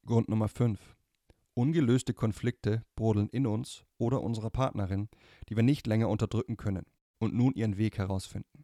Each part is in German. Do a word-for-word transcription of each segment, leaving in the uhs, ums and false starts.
Grund Nummer fünf. Ungelöste Konflikte brodeln in uns oder unserer Partnerin, die wir nicht länger unterdrücken können und nun ihren Weg herausfinden.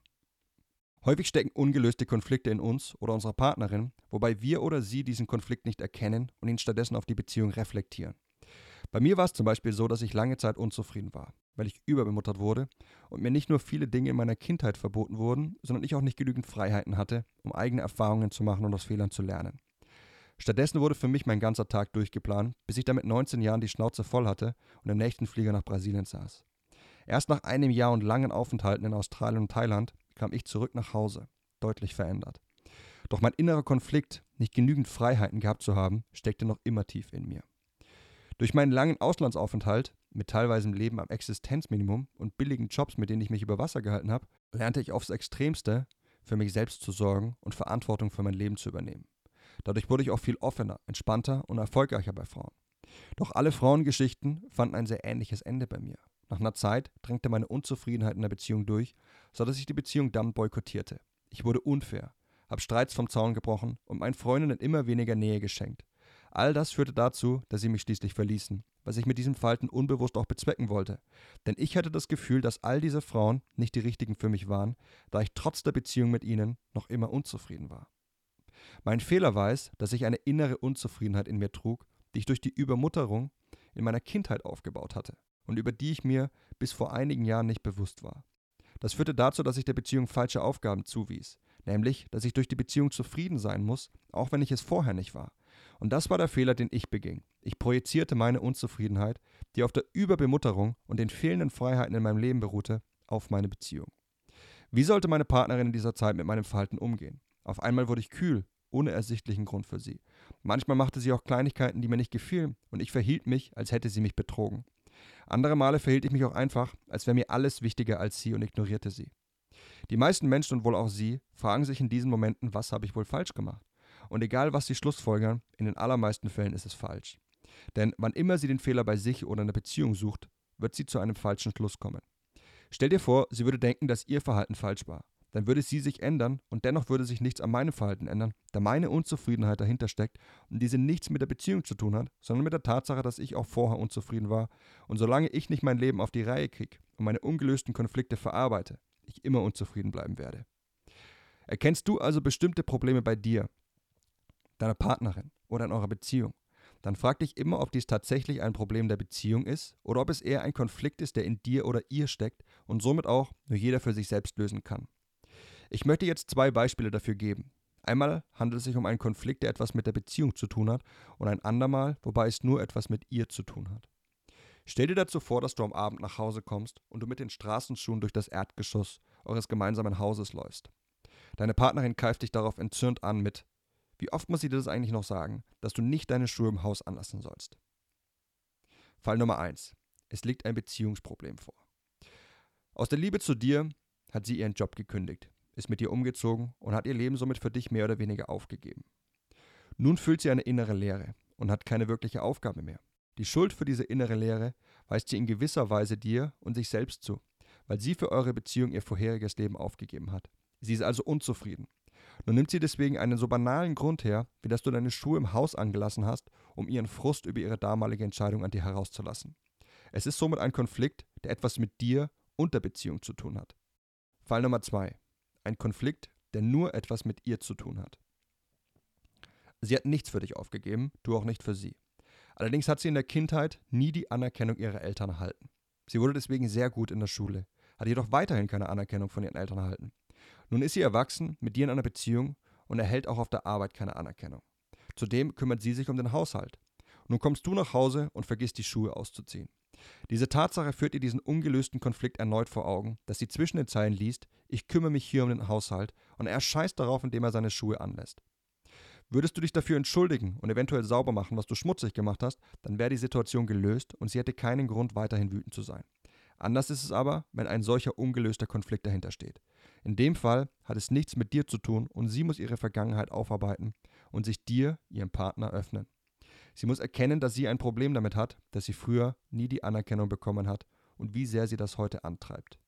Häufig stecken ungelöste Konflikte in uns oder unserer Partnerin, wobei wir oder sie diesen Konflikt nicht erkennen und ihn stattdessen auf die Beziehung reflektieren. Bei mir war es zum Beispiel so, dass ich lange Zeit unzufrieden war, weil ich überbemuttert wurde und mir nicht nur viele Dinge in meiner Kindheit verboten wurden, sondern ich auch nicht genügend Freiheiten hatte, um eigene Erfahrungen zu machen und aus Fehlern zu lernen. Stattdessen wurde für mich mein ganzer Tag durchgeplant, bis ich dann mit neunzehn Jahren die Schnauze voll hatte und im nächsten Flieger nach Brasilien saß. Erst nach einem Jahr und langen Aufenthalten in Australien und Thailand kam ich zurück nach Hause, deutlich verändert. Doch mein innerer Konflikt, nicht genügend Freiheiten gehabt zu haben, steckte noch immer tief in mir. Durch meinen langen Auslandsaufenthalt, mit teilweise Leben am Existenzminimum und billigen Jobs, mit denen ich mich über Wasser gehalten habe, lernte ich aufs Extremste, für mich selbst zu sorgen und Verantwortung für mein Leben zu übernehmen. Dadurch wurde ich auch viel offener, entspannter und erfolgreicher bei Frauen. Doch alle Frauengeschichten fanden ein sehr ähnliches Ende bei mir. Nach einer Zeit drängte meine Unzufriedenheit in der Beziehung durch, sodass ich die Beziehung dann boykottierte. Ich wurde unfair, habe Streits vom Zaun gebrochen und meinen Freundinnen immer weniger Nähe geschenkt. All das führte dazu, dass sie mich schließlich verließen, was ich mit diesem Verhalten unbewusst auch bezwecken wollte. Denn ich hatte das Gefühl, dass all diese Frauen nicht die richtigen für mich waren, da ich trotz der Beziehung mit ihnen noch immer unzufrieden war. Mein Fehler war es, dass ich eine innere Unzufriedenheit in mir trug, die ich durch die Übermutterung in meiner Kindheit aufgebaut hatte und über die ich mir bis vor einigen Jahren nicht bewusst war. Das führte dazu, dass ich der Beziehung falsche Aufgaben zuwies, nämlich, dass ich durch die Beziehung zufrieden sein muss, auch wenn ich es vorher nicht war. Und das war der Fehler, den ich beging. Ich projizierte meine Unzufriedenheit, die auf der Überbemutterung und den fehlenden Freiheiten in meinem Leben beruhte, auf meine Beziehung. Wie sollte meine Partnerin in dieser Zeit mit meinem Verhalten umgehen? Auf einmal wurde ich kühl, ohne ersichtlichen Grund für sie. Manchmal machte sie auch Kleinigkeiten, die mir nicht gefielen, und ich verhielt mich, als hätte sie mich betrogen. Andere Male verhielt ich mich auch einfach, als wäre mir alles wichtiger als sie und ignorierte sie. Die meisten Menschen und wohl auch sie fragen sich in diesen Momenten, was habe ich wohl falsch gemacht? Und egal, was sie schlussfolgern, in den allermeisten Fällen ist es falsch. Denn wann immer sie den Fehler bei sich oder in der Beziehung sucht, wird sie zu einem falschen Schluss kommen. Stell dir vor, sie würde denken, dass ihr Verhalten falsch war. Dann würde sie sich ändern und dennoch würde sich nichts an meinem Verhalten ändern, da meine Unzufriedenheit dahinter steckt und diese nichts mit der Beziehung zu tun hat, sondern mit der Tatsache, dass ich auch vorher unzufrieden war und solange ich nicht mein Leben auf die Reihe kriege und meine ungelösten Konflikte verarbeite, ich immer unzufrieden bleiben werde. Erkennst du also bestimmte Probleme bei dir, deiner Partnerin oder in eurer Beziehung, dann frag dich immer, ob dies tatsächlich ein Problem der Beziehung ist oder ob es eher ein Konflikt ist, der in dir oder ihr steckt und somit auch nur jeder für sich selbst lösen kann. Ich möchte jetzt zwei Beispiele dafür geben. Einmal handelt es sich um einen Konflikt, der etwas mit der Beziehung zu tun hat, und ein andermal, wobei es nur etwas mit ihr zu tun hat. Stell dir dazu vor, dass du am Abend nach Hause kommst und du mit den Straßenschuhen durch das Erdgeschoss eures gemeinsamen Hauses läufst. Deine Partnerin keift dich darauf entzürnt an mit: Wie oft muss sie dir das eigentlich noch sagen, dass du nicht deine Schuhe im Haus anlassen sollst? Fall Nummer eins. Es liegt ein Beziehungsproblem vor. Aus der Liebe zu dir hat sie ihren Job gekündigt, ist mit dir umgezogen und hat ihr Leben somit für dich mehr oder weniger aufgegeben. Nun fühlt sie eine innere Leere und hat keine wirkliche Aufgabe mehr. Die Schuld für diese innere Leere weist sie in gewisser Weise dir und sich selbst zu, weil sie für eure Beziehung ihr vorheriges Leben aufgegeben hat. Sie ist also unzufrieden. Nun nimmt sie deswegen einen so banalen Grund her, wie dass du deine Schuhe im Haus angelassen hast, um ihren Frust über ihre damalige Entscheidung an dir herauszulassen. Es ist somit ein Konflikt, der etwas mit dir und der Beziehung zu tun hat. Fall Nummer zwei. Ein Konflikt, der nur etwas mit ihr zu tun hat. Sie hat nichts für dich aufgegeben, du auch nicht für sie. Allerdings hat sie in der Kindheit nie die Anerkennung ihrer Eltern erhalten. Sie wurde deswegen sehr gut in der Schule, hat jedoch weiterhin keine Anerkennung von ihren Eltern erhalten. Nun ist sie erwachsen, mit dir in einer Beziehung und erhält auch auf der Arbeit keine Anerkennung. Zudem kümmert sie sich um den Haushalt. Nun kommst du nach Hause und vergisst die Schuhe auszuziehen. Diese Tatsache führt ihr diesen ungelösten Konflikt erneut vor Augen, dass sie zwischen den Zeilen liest: Ich kümmere mich hier um den Haushalt, und er scheißt darauf, indem er seine Schuhe anlässt. Würdest du dich dafür entschuldigen und eventuell sauber machen, was du schmutzig gemacht hast, dann wäre die Situation gelöst und sie hätte keinen Grund, weiterhin wütend zu sein. Anders ist es aber, wenn ein solcher ungelöster Konflikt dahinter steht. In dem Fall hat es nichts mit dir zu tun und sie muss ihre Vergangenheit aufarbeiten und sich dir, ihrem Partner, öffnen. Sie muss erkennen, dass sie ein Problem damit hat, dass sie früher nie die Anerkennung bekommen hat und wie sehr sie das heute antreibt.